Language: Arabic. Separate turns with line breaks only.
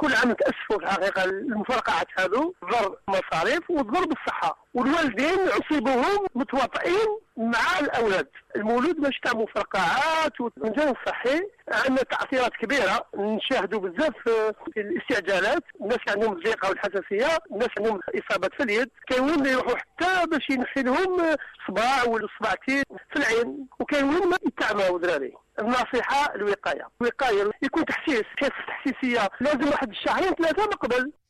كل عام نتاسفوا في الحقيقه المفرقعات هذو ضر مصاريف وضر بالصحه، والوالدين عصيبوهم متواطئين مع الاولاد. المولود مش تاع مفرقعات والمجال الصحي عندنا تعثيرات كبيره نشاهدوا بزاف في الاستعجالات، الناس عندهم الضيقه والحساسيه، الناس عندهم اصابات في اليد، كاينين يروحوا حتى باش ينحي لهم صباع ولا صباعتين في العين، وكاينين ما يتعموا دراري. النصيحه الوقايه يكون تحسيس، كيف التحسيسيه لازم واحد الشهرين ثلاثه من قبل.